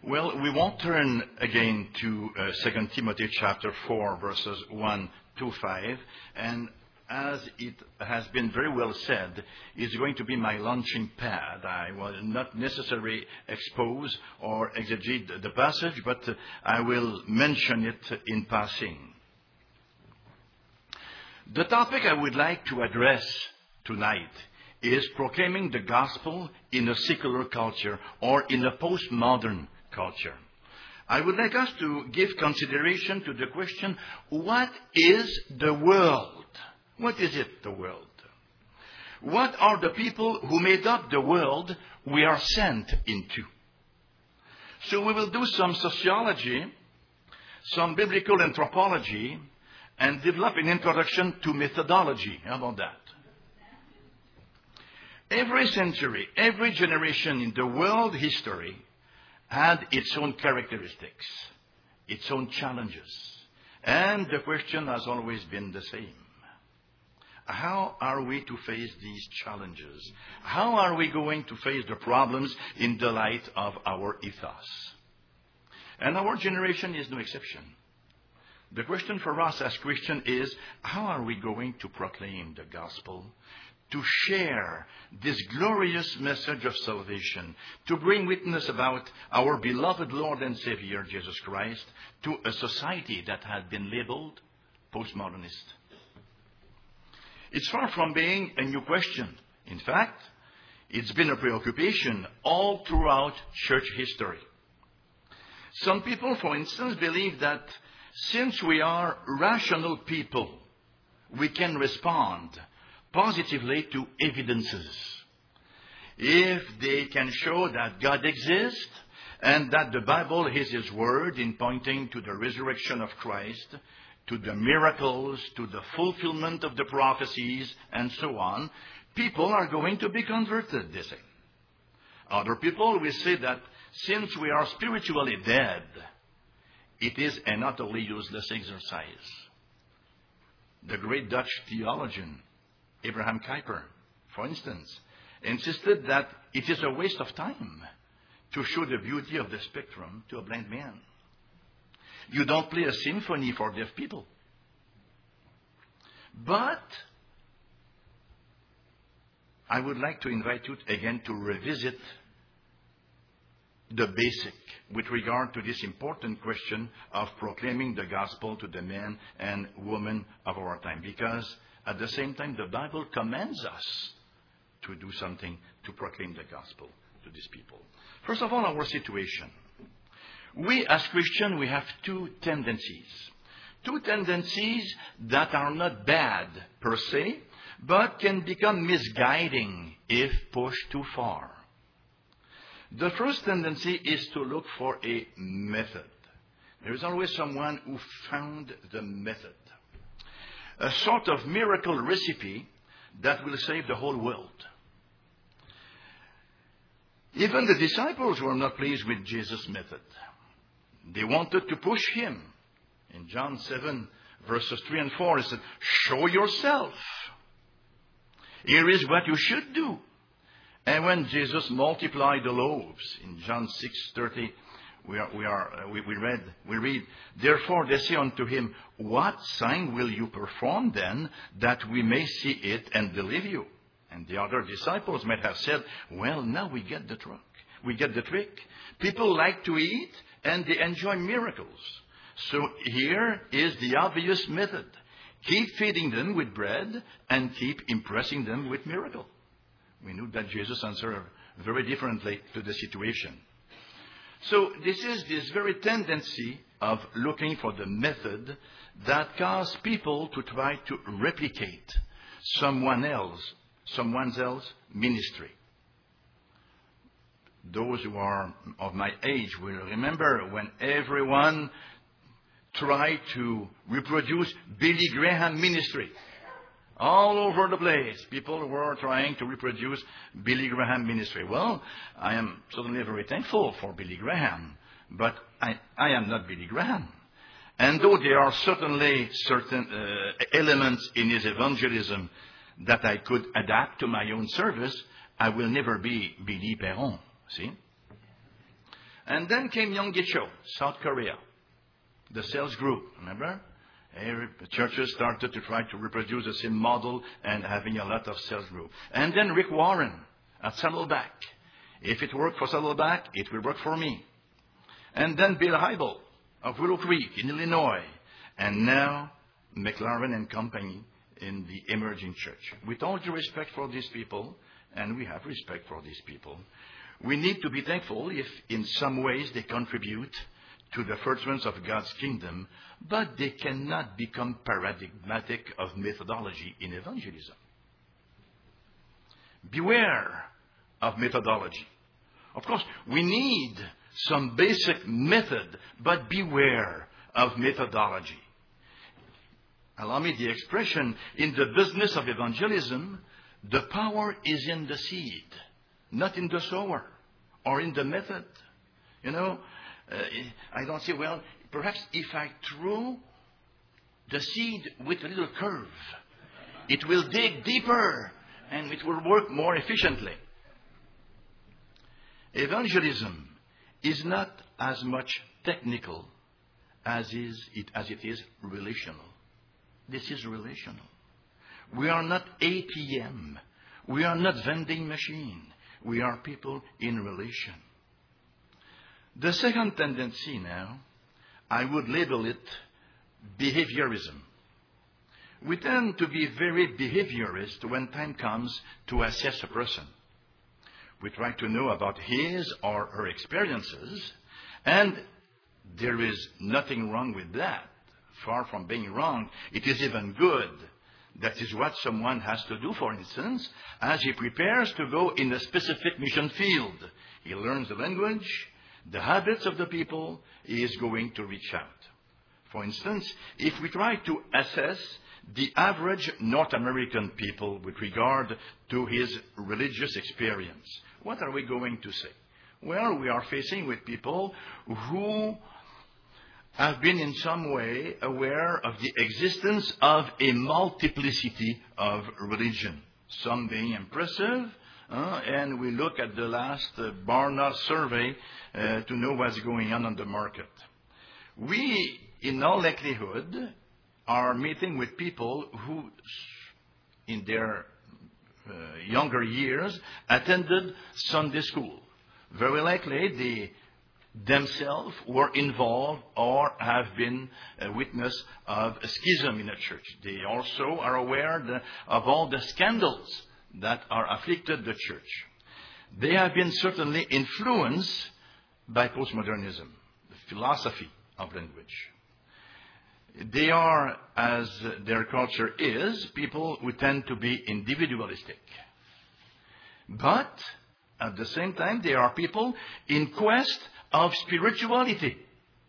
Well, we won't turn again to 2 Timothy chapter 4, verses 1 to 5. And as it has been very well said, it's going to be my launching pad. I will not necessarily expose or exegete the passage, but I will mention it in passing. The topic I would like to address tonight is proclaiming the gospel in a secular culture or in a postmodern culture. I would like us to give consideration to the question, what is the world? What is it, the world? What are the people who made up the world we are sent into? So we will do some sociology, some biblical anthropology, and develop an introduction to methodology. How about that? Every century, every generation in the world history had its own characteristics, its own challenges. And the question has always been the same. How are we to face these challenges? How are we going to face the problems in the light of our ethos? And our generation is no exception. The question for us as Christians is, how are we going to proclaim the gospel, to share this glorious message of salvation, to bring witness about our beloved Lord and Savior, Jesus Christ, to a society that had been labeled postmodernist? It's far from being a new question. In fact, it's been a preoccupation all throughout church history. Some people, for instance, believe that since we are rational people, we can respond positively to evidences. If they can show that God exists and that the Bible is His Word in pointing to the resurrection of Christ, to the miracles, to the fulfillment of the prophecies, and so on, people are going to be converted, they say. Other people will say that since we are spiritually dead, it is an utterly useless exercise. The great Dutch theologian, Abraham Kuyper, for instance, insisted that it is a waste of time to show the beauty of the spectrum to a blind man. You don't play a symphony for deaf people. But I would like to invite you again to revisit the basic with regard to this important question of proclaiming the gospel to the men and women of our time. Because at the same time, the Bible commands us to do something to proclaim the gospel to these people. First of all, our situation. We as Christians, we have two tendencies. Two tendencies that are not bad per se, but can become misguiding if pushed too far. The first tendency is to look for a method. There is always someone who found the method. A sort of miracle recipe that will save the whole world. Even the disciples were not pleased with Jesus' method. They wanted to push him. In John 7, verses 3 and 4, it said, "Show yourself. Here is what you should do." And when Jesus multiplied the loaves, in John 6:30, we read, "Therefore they say unto him, What sign will you perform then, that we may see it and believe you?" And the other disciples might have said, "Well, now we get the trick. People like to eat and they enjoy miracles. So here is the obvious method. Keep feeding them with bread and keep impressing them with miracles." We knew that Jesus answered very differently to the situation. So this is this very tendency of looking for the method that caused people to try to replicate someone else's ministry. Those who are of my age will remember when everyone tried to reproduce Billy Graham ministry. All over the place, people were trying to reproduce Billy Graham ministry. Well, I am certainly very thankful for Billy Graham, but I am not Billy Graham. And though there are certainly certain elements in his evangelism that I could adapt to my own service, I will never be Billy Perron. See? And then came Yonggi-cho, South Korea. The sales group, remember? Churches started to try to reproduce the same model and having a lot of sales group. And then Rick Warren at Saddleback. If it worked for Saddleback, it will work for me. And then Bill Hybel of Willow Creek in Illinois. And now McLaren and Company in the emerging church. With all due respect for these people, and we have respect for these people, we need to be thankful if in some ways they contribute to the furtherance of God's kingdom, but they cannot become paradigmatic of methodology in evangelism. Beware of methodology. Of course, we need some basic method, but beware of methodology. Allow me the expression, in the business of evangelism, the power is in the seed, not in the sower or in the method. I don't say, well, perhaps if I throw the seed with a little curve, it will dig deeper and it will work more efficiently. Evangelism is not as much technical as it is relational. This is relational. We are not ATM. We are not vending machine. We are people in relation. The second tendency now, I would label it behaviorism. We tend to be very behaviorist when time comes to assess a person. We try to know about his or her experiences, and there is nothing wrong with that. Far from being wrong, it is even good. That is what someone has to do, for instance, as he prepares to go in a specific mission field. He learns the language, the habits of the people he is going to reach out. For instance, if we try to assess the average North American people with regard to his religious experience, what are we going to say? Well, we are facing with people who have been in some way aware of the existence of a multiplicity of religion, some being impressive, and we look at the last Barna survey to know what's going on the market. We, in all likelihood, are meeting with people who, in their younger years, attended Sunday school. Very likely, they themselves were involved or have been a witness of a schism in a church. They also are aware of all the scandals that are afflicted the church. They have been certainly influenced by postmodernism, the philosophy of language. They are, as their culture is, people who tend to be individualistic. But at the same time, they are people in quest of spirituality.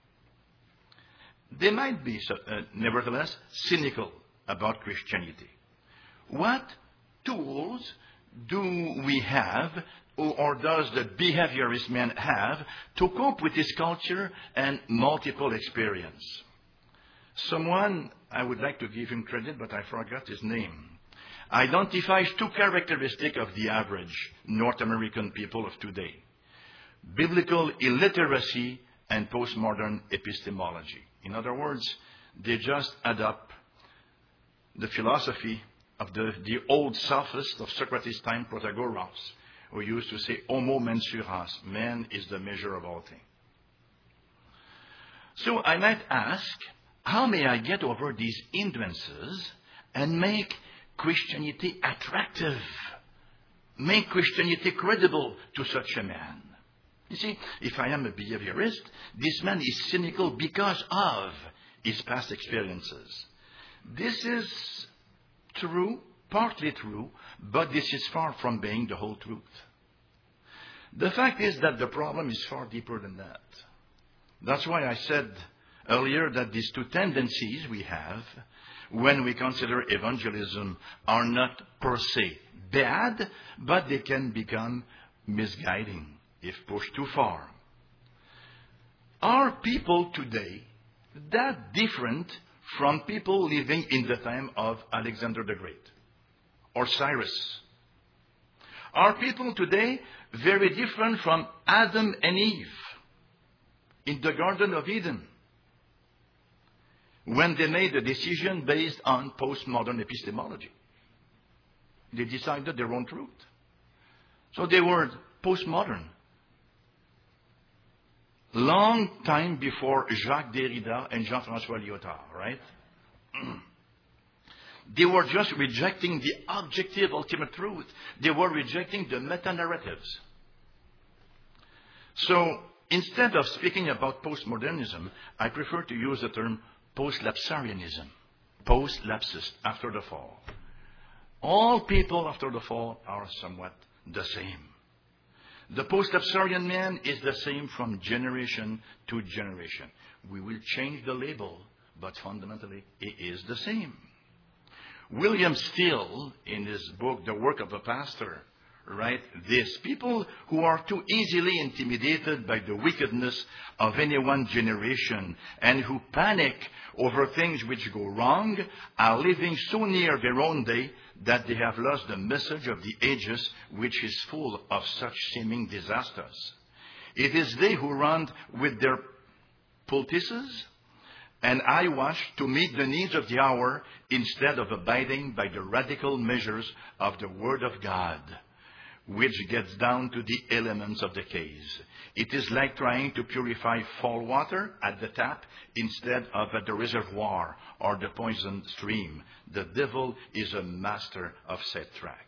They might be, nevertheless, cynical about Christianity. What tools do we have, or does the behaviorist man have, to cope with his culture and multiple experience? Someone, I would like to give him credit, but I forgot his name, identifies two characteristics of the average North American people of today: biblical illiteracy and postmodern epistemology. In other words, they just adopt the philosophy of the old sophist of Socrates' time, Protagoras, who used to say, homo mensuras, man is the measure of all things. So I might ask, how may I get over these hindrances and make Christianity attractive? Make Christianity credible to such a man? You see, if I am a behaviorist, this man is cynical because of his past experiences. This is true, partly true, but this is far from being the whole truth. The fact is that the problem is far deeper than that. That's why I said earlier that these two tendencies we have when we consider evangelism are not per se bad, but they can become misguiding if pushed too far. Are people today that different from people living in the time of Alexander the Great or Cyrus? Are people today very different from Adam and Eve? in the Garden of Eden when they made a decision based on postmodern epistemology. They decided their own truth. So they were postmodern. Long time before Jacques Derrida and Jean-François Lyotard, right? They were just rejecting the objective ultimate truth. They were rejecting the meta-narratives. So instead of speaking about postmodernism, I prefer to use the term post-lapsarianism. Post-lapsist, after the fall. All people after the fall are somewhat the same. The post-lapsarian man is the same from generation to generation. We will change the label, but fundamentally it is the same. William Steele, in his book, The Work of a Pastor, writes this: people who are too easily intimidated by the wickedness of any one generation and who panic over things which go wrong are living so near their own day that they have lost the message of the ages, which is full of such seeming disasters. It is they who run with their poultices and eyewash to meet the needs of the hour instead of abiding by the radical measures of the Word of God, which gets down to the elements of the case. It is like trying to purify fall water at the tap instead of at the reservoir or the poisoned stream. The devil is a master of sidetrack.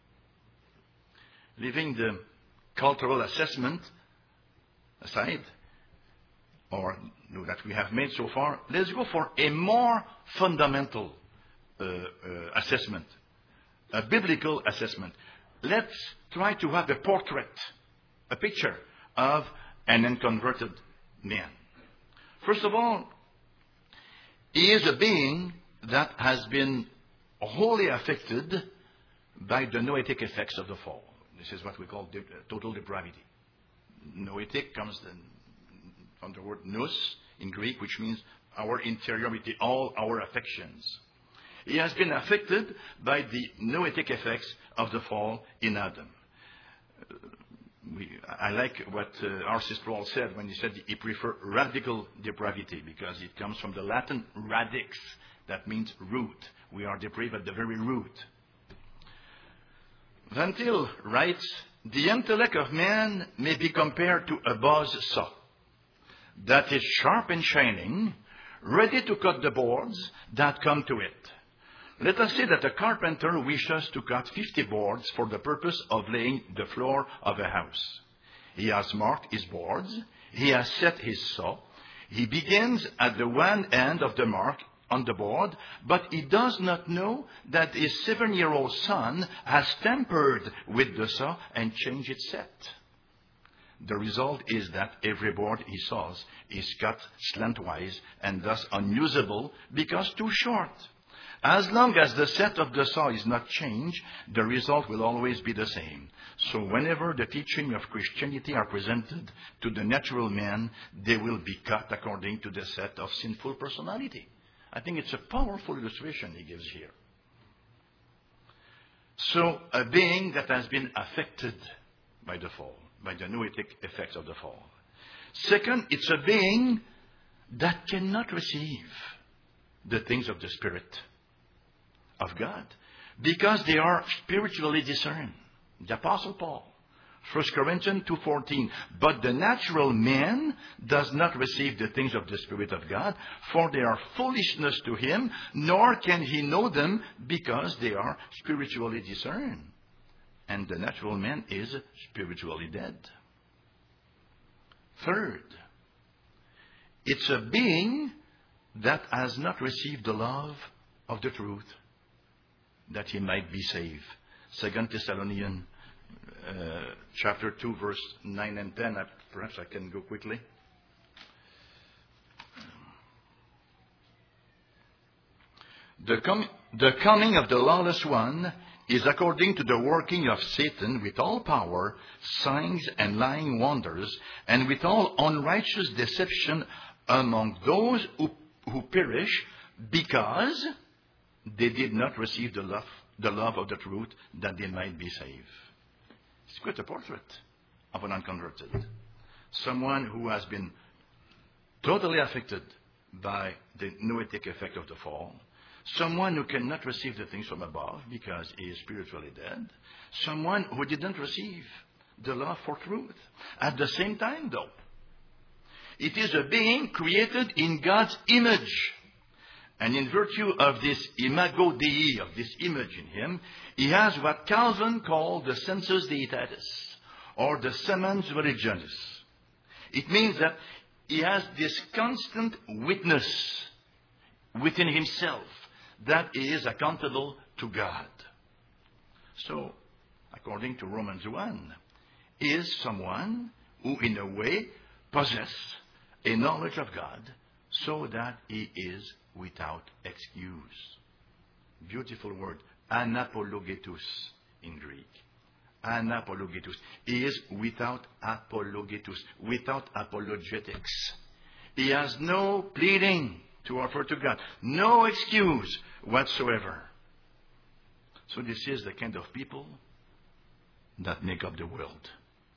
Leaving the cultural assessment aside, or that we have made so far, let's go for a more fundamental assessment, a biblical assessment. Let's try to have a portrait, a picture of an unconverted man. First of all, he is a being that has been wholly affected by the noetic effects of the fall. This is what we call total depravity. Noetic comes from the word nous in Greek, which means our interiority, all our affections. He has been affected by the noetic effects of the fall in Adam. I like what R.C. Sproul said when he said he preferred radical depravity, because it comes from the Latin radix, that means root. We are depraved at the very root. Van Til writes, the intellect of man may be compared to a buzz saw that is sharp and shining, ready to cut the boards that come to it. Let us say that a carpenter wishes to cut 50 boards for the purpose of laying the floor of a house. He has marked his boards. He has set his saw. He begins at the one end of the mark on the board, but he does not know that his 7-year-old son has tampered with the saw and changed its set. The result is that every board he saws is cut slantwise and thus unusable because too short. As long as the set of the saw is not changed, the result will always be the same. So whenever the teaching of Christianity are presented to the natural man, they will be cut according to the set of sinful personality. I think it's a powerful illustration he gives here. So a being that has been affected by the fall, by the noetic effects of the fall. Second, it's a being that cannot receive the things of the Spirit of God, because they are spiritually discerned. The Apostle Paul, 1 Corinthians 2:14, but the natural man does not receive the things of the Spirit of God, for they are foolishness to him, nor can he know them, because they are spiritually discerned. And the natural man is spiritually dead. Third, it's a being that has not received the love of the truth, that he might be saved. 2 Thessalonians chapter 2, verse 9 and 10. Perhaps I can go quickly. The coming of the lawless one is according to the working of Satan with all power, signs and lying wonders, and with all unrighteous deception among those who perish, because they did not receive the love of the truth, that they might be saved. It's quite a portrait of an unconverted. Someone who has been totally affected by the noetic effect of the fall, someone who cannot receive the things from above because he is spiritually dead, someone who didn't receive the love for truth. At the same time, though, it is a being created in God's image. And in virtue of this imago Dei, of this image in him, he has what Calvin called the sensus deitatis, or the semens religionis. It means that he has this constant witness within himself that he is accountable to God. So, according to Romans 1, is someone who in a way possesses a knowledge of God so that he is without excuse. Beautiful word, anapologetus in Greek. Anapologetus. He is without apologetus, without apologetics. He has no pleading to offer to God, no excuse whatsoever. So this is the kind of people that make up the world.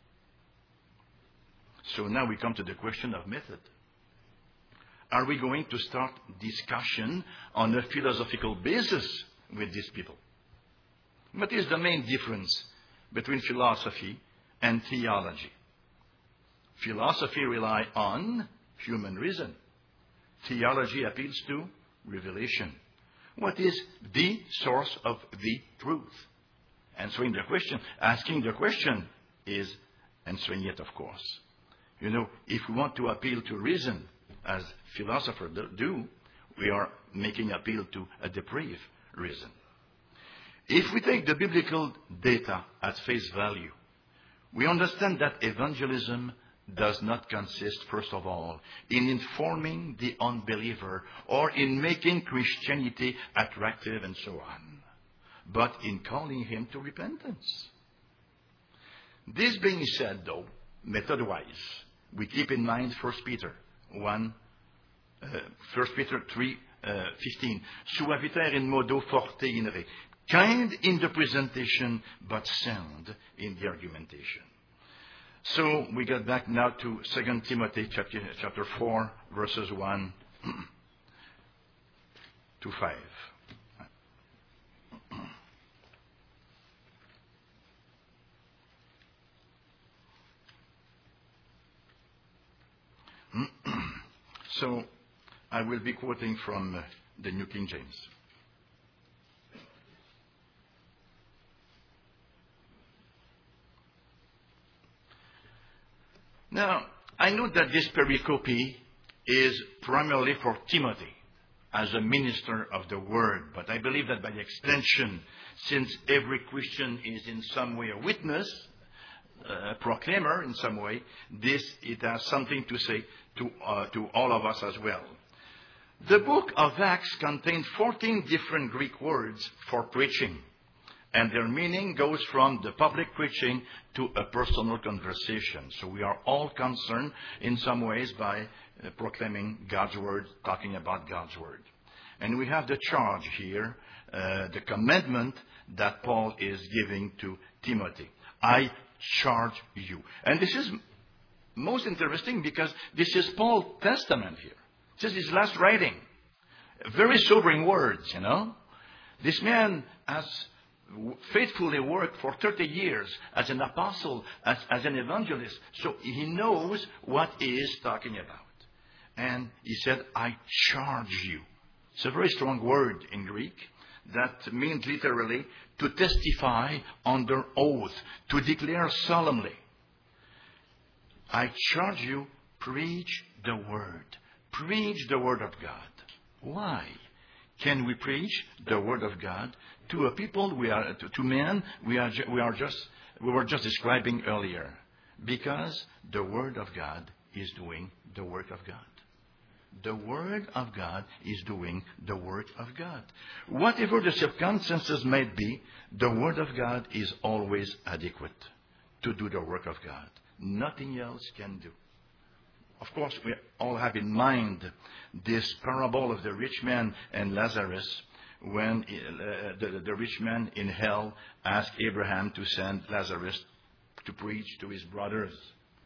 So now we come to the question of method. Are we going to start discussion on a philosophical basis with these people? What is the main difference between philosophy and theology? Philosophy relies on human reason. Theology appeals to revelation. What is the source of the truth? Answering the question, asking the question is answering it, of course. You know, if we want to appeal to reason, as philosophers do, we are making appeal to a depraved reason. If we take the biblical data at face value, we understand that evangelism does not consist, first of all, in informing the unbeliever or in making Christianity attractive and so on, but in calling him to repentance. This being said, though, method-wise, we keep in mind 1 Peter 3:15. Suaviter in modo forte in re. Kind in the presentation, but sound in the argumentation. So we get back now to 2 Timothy chapter 4, verses 1 to 5. So I will be quoting from the New King James. Now, I know that this pericope is primarily for Timothy as a minister of the Word, but I believe that by extension, since every Christian is in some way a witness, a proclaimer in some way, it has something to say to all of us as well. The book of Acts contains 14 different Greek words for preaching, and their meaning goes from the public preaching to a personal conversation. So we are all concerned in some ways by proclaiming God's Word, talking about God's Word. And we have the charge here, the commandment that Paul is giving to Timothy. I charge you. And this is most interesting because this is Paul's testament here. This is his last writing. Very sobering words, you know. This man has faithfully worked for 30 years as an apostle, as an evangelist. So he knows what he is talking about. And he said, I charge you. It's a very strong word in Greek that means literally to testify under oath, to declare solemnly. I charge you, preach the word. Preach the word of God. Why can we preach the word of God to a people to men we were just describing earlier? Because the word of God is doing the work of God. The Word of God is doing the work of God. Whatever the circumstances might be, the Word of God is always adequate to do the work of God. Nothing else can do. Of course, we all have in mind this parable of the rich man and Lazarus, when the rich man in hell asked Abraham to send Lazarus to preach to his brothers.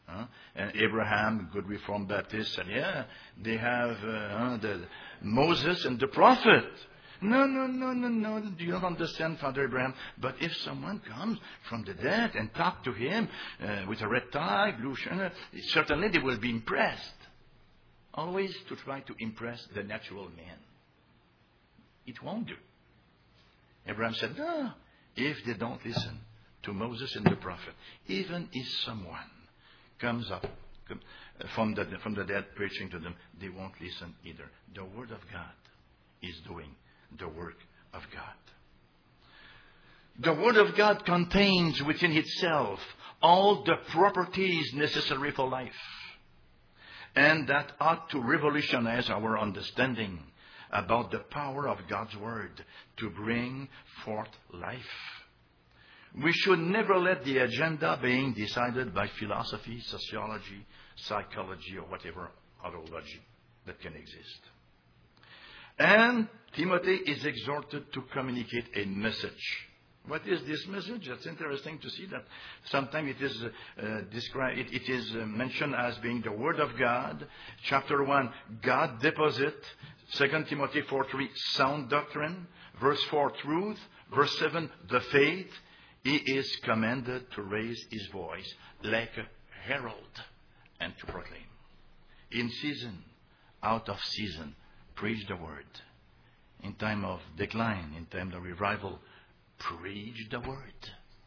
And Abraham, good Reformed Baptist, said, yeah, they have Moses and the prophet. No. You don't understand, Father Abraham. But if someone comes from the dead and talk to him with a red tie, blue shirt, certainly they will be impressed. Always to try to impress the natural man. It won't do. Abraham said, no, if they don't listen to Moses and the prophet, even if someone comes up from the dead preaching to them, they won't listen either. The Word of God is doing the work of God. The Word of God contains within itself all the properties necessary for life. And that ought to revolutionize our understanding about the power of God's Word to bring forth life. We should never let the agenda being decided by philosophy, sociology, psychology, or whatever ideology that can exist. And Timothy is exhorted to communicate a message. What is this message? It's interesting to see that sometimes it is described. It is mentioned as being the Word of God. Chapter 1, God deposit. 2 Timothy 4:3, sound doctrine. Verse 4, truth. Verse 7, the faith. He is commanded to raise his voice like a herald and to proclaim. In season, out of season, preach the word. In time of decline, in time of revival, preach the word.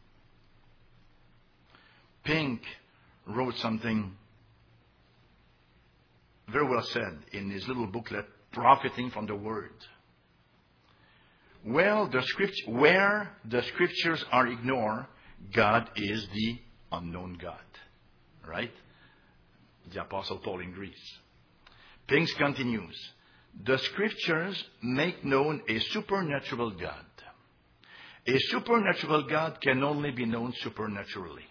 Pink wrote something very well said in his little booklet, Profiting from the Word. Where the scriptures are ignored, God is the unknown God. Right? The Apostle Paul in Greece. Pinks continues. The scriptures make known a supernatural God. A supernatural God can only be known supernaturally.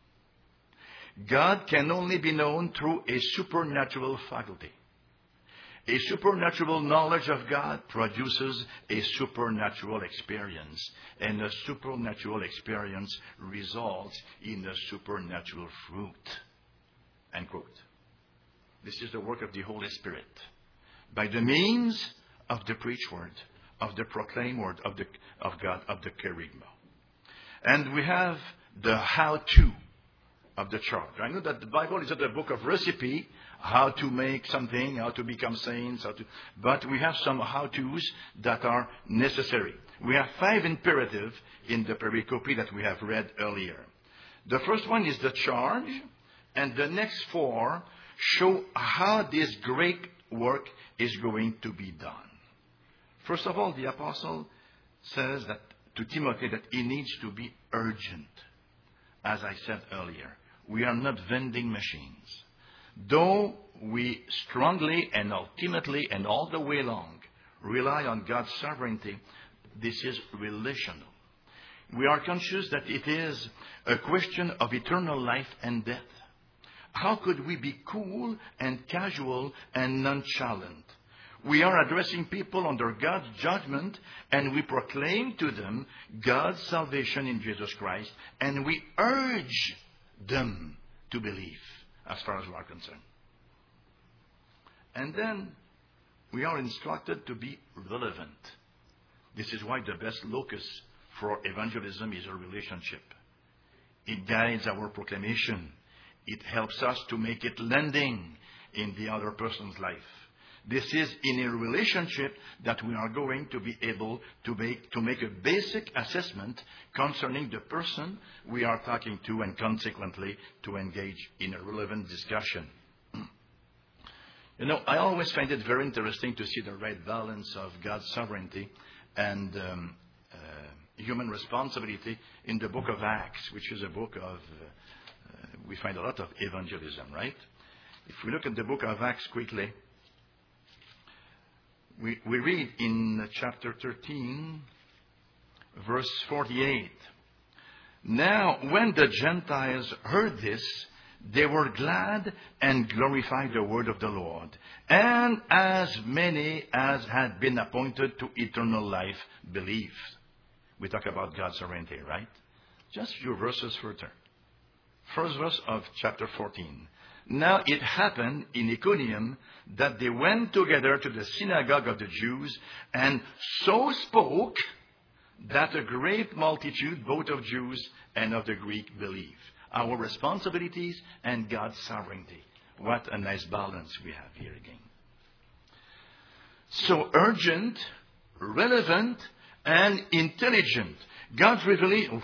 God can only be known through a supernatural faculty. A supernatural knowledge of God produces a supernatural experience, and a supernatural experience results in a supernatural fruit. End quote. This is the work of the Holy Spirit. By the means of the preached word, of the proclaimed word of God, of the kerygma. And we have the how-to of the church. I know that the Bible is not a book of recipe, how to make something, how to become saints, but we have some how-tos that are necessary. We have 5 imperatives in the pericope that we have read earlier. The first one is the charge, and the next 4 show how this great work is going to be done. First of all, the apostle says that to Timothy that he needs to be urgent. As I said earlier, we are not vending machines. Though we strongly and ultimately and all the way along rely on God's sovereignty, this is relational. We are conscious that it is a question of eternal life and death. How could we be cool and casual and nonchalant? We are addressing people under God's judgment, and we proclaim to them God's salvation in Jesus Christ, and we urge them to believe, as far as we are concerned. And then we are instructed to be relevant. This is why the best locus for evangelism is a relationship. It guides our proclamation. It helps us to make it landing in the other person's life. This is in a relationship that we are going to be able to make a basic assessment concerning the person we are talking to, and consequently to engage in a relevant discussion. You know, I always find it very interesting to see the right balance of God's sovereignty and human responsibility in the book of Acts, which is a book of, we find a lot of evangelism, right? If we look at the book of Acts quickly, we read in chapter 13, verse 48. Now, when the Gentiles heard this, they were glad and glorified the word of the Lord. And as many as had been appointed to eternal life believed. We talk about God's sovereignty, right? Just a few verses further. First verse of chapter 14. Now it happened in Iconium that they went together to the synagogue of the Jews and so spoke that a great multitude, both of Jews and of the Greek, believed. Our responsibilities and God's sovereignty. What a nice balance we have here again. So urgent, relevant, and intelligent. God's revelation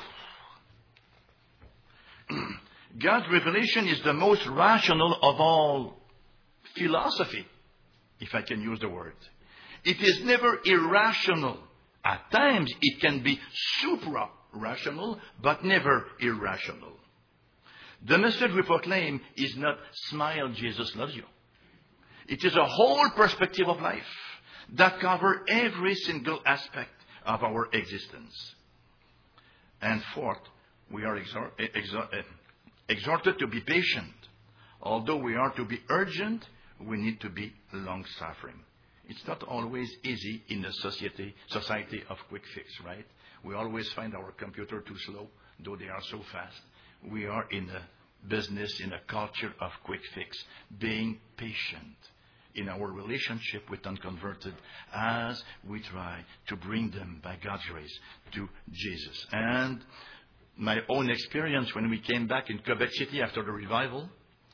is the most rational of all philosophy, if I can use the word. It is never irrational. At times it can be supra-rational, but never irrational. The message we proclaim is not smile, Jesus loves you. It is a whole perspective of life that covers every single aspect of our existence. And fourth, we are exhorted to be patient. Although we are to be urgent, we need to be long-suffering. It's not always easy in the society of quick fix, right? We always find our computer too slow, though they are so fast. We are in a business, in a culture of quick fix, being patient in our relationship with unconverted as we try to bring them, by God's grace, to Jesus. And my own experience when we came back in Quebec City after the revival,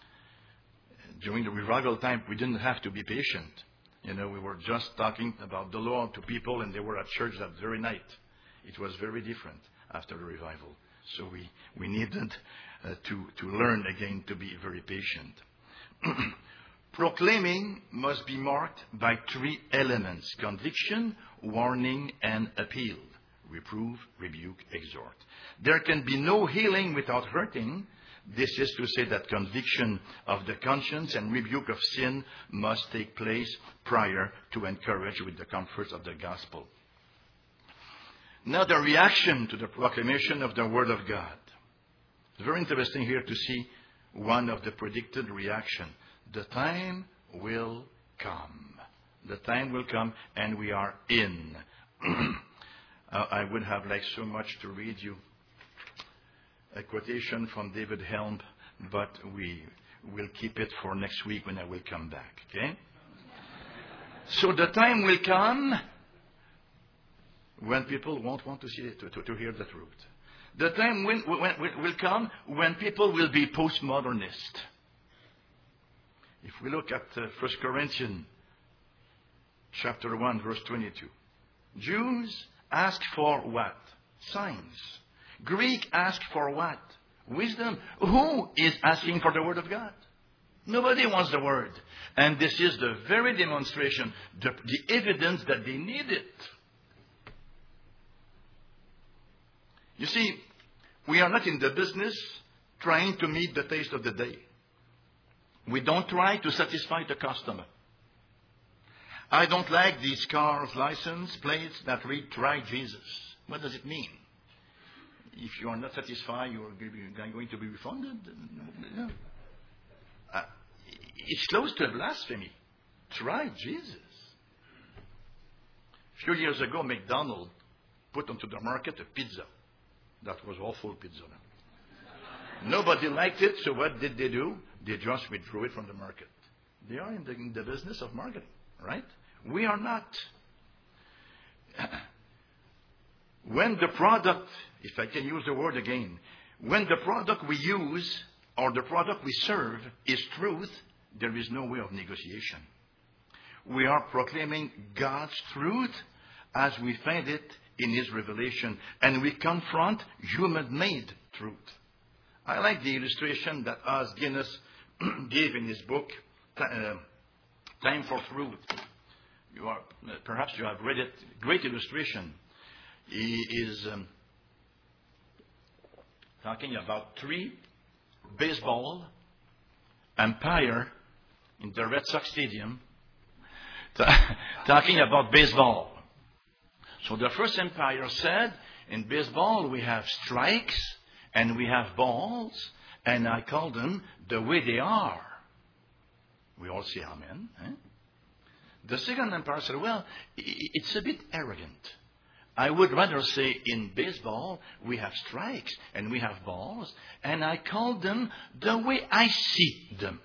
during the revival time, we didn't have to be patient. We were just talking about the Lord to people, and they were at church that very night. It was very different after the revival. So we needed to learn again to be very patient. Proclaiming must be marked by three elements: conviction, warning, and appeal. Reprove, rebuke, exhort. There can be no healing without hurting. This is to say that conviction of the conscience and rebuke of sin must take place prior to encourage with the comforts of the gospel. Now the reaction to the proclamation of the Word of God. It's very interesting here to see one of the predicted reaction. The time will come. The time will come, and we are in. I would have liked so much to read you a quotation from David Helm, but we will keep it for next week when I will come back. Okay? So the time will come when people won't want to hear the truth. The time will come when people will be postmodernist. If we look at 1 Corinthians chapter 1, verse 22. Jews ask for what? Signs. Greek ask for what? Wisdom. Who is asking for the Word of God? Nobody wants the Word. And this is the very demonstration, the evidence that they need it. You see, we are not in the business trying to meet the taste of the day. We don't try to satisfy the customer. I don't like these cars' license plates that read "Try Jesus." What does it mean? If you are not satisfied, you are going to be refunded? No. It's close to a blasphemy. Try Jesus. A few years ago, McDonald's put onto the market a pizza. That was awful pizza. Nobody liked it, so what did they do? They just withdrew it from the market. They are in the business of marketing, right? We are not. When the product, if I can use the word again, when the product we use or the product we serve is truth, there is no way of negotiation. We are proclaiming God's truth as we find it in His revelation, and we confront human-made truth. I like the illustration that Os Guinness gave in his book, Time for Truth. Perhaps you have read it. Great illustration. He is talking about 3 baseball umpires in the Red Sox Stadium talking about baseball. So the first umpire said, in baseball we have strikes and we have balls, and I call them the way they are. We all say amen. Eh? The second umpire said, well, it's a bit arrogant. I would rather say in baseball, we have strikes and we have balls, and I call them the way I see them.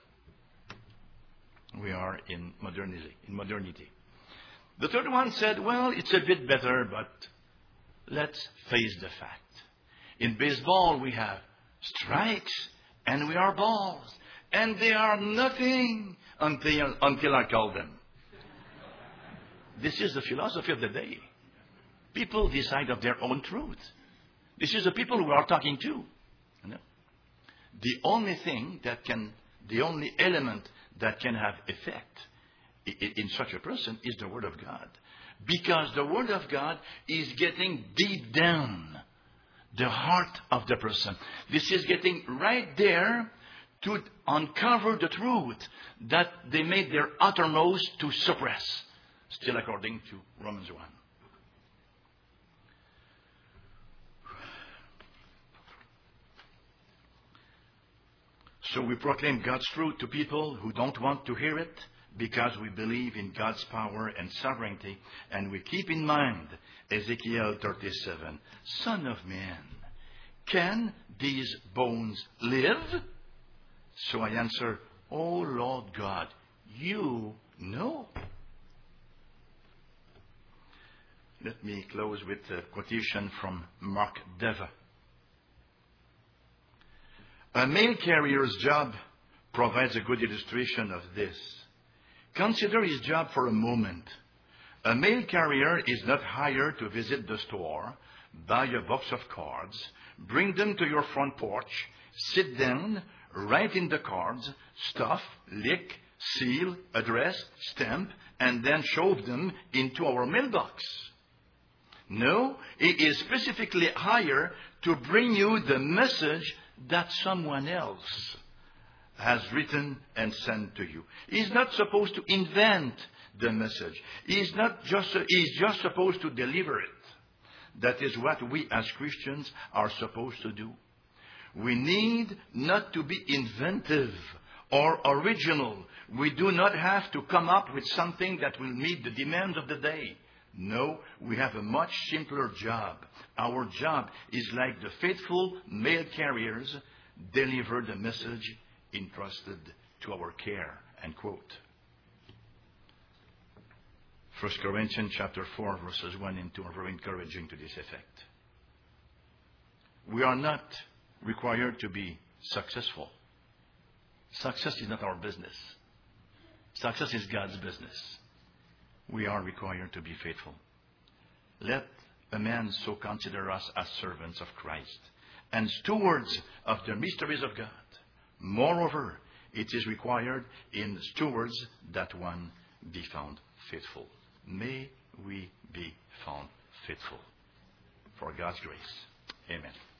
We are in modernity. The third one said, well, it's a bit better, but let's face the fact. In baseball, we have strikes and we are balls, and they are nothing until I call them. This is the philosophy of the day. People decide of their own truth. This is the people we are talking to. You know? The only element that can have effect in such a person is the Word of God. Because the Word of God is getting deep down the heart of the person. This is getting right there to uncover the truth that they made their uttermost to suppress. Still according to Romans 1. So we proclaim God's truth to people who don't want to hear it because we believe in God's power and sovereignty, and we keep in mind Ezekiel 37. Son of man, can these bones live? So I answer, oh Lord God, you know. Let me close with a quotation from Mark Deva. A mail carrier's job provides a good illustration of this. Consider his job for a moment. A mail carrier is not hired to visit the store, buy a box of cards, bring them to your front porch, sit down, write in the cards, stuff, lick, seal, address, stamp, and then shove them into our mailbox. No, he is specifically hired to bring you the message that someone else has written and sent to you. He's not supposed to invent the message. He's just supposed to deliver it. That is what we as Christians are supposed to do. We need not to be inventive or original. We do not have to come up with something that will meet the demands of the day. No, we have a much simpler job. Our job is like the faithful mail carriers, deliver the message entrusted to our care. End quote. 1 Corinthians chapter 4, verses 1 and 2 are very encouraging to this effect. We are not required to be successful. Success is not our business. Success is God's business. We are required to be faithful. Let a man so consider us as servants of Christ and stewards of the mysteries of God. Moreover, it is required in stewards that one be found faithful. May we be found faithful. For God's grace. Amen.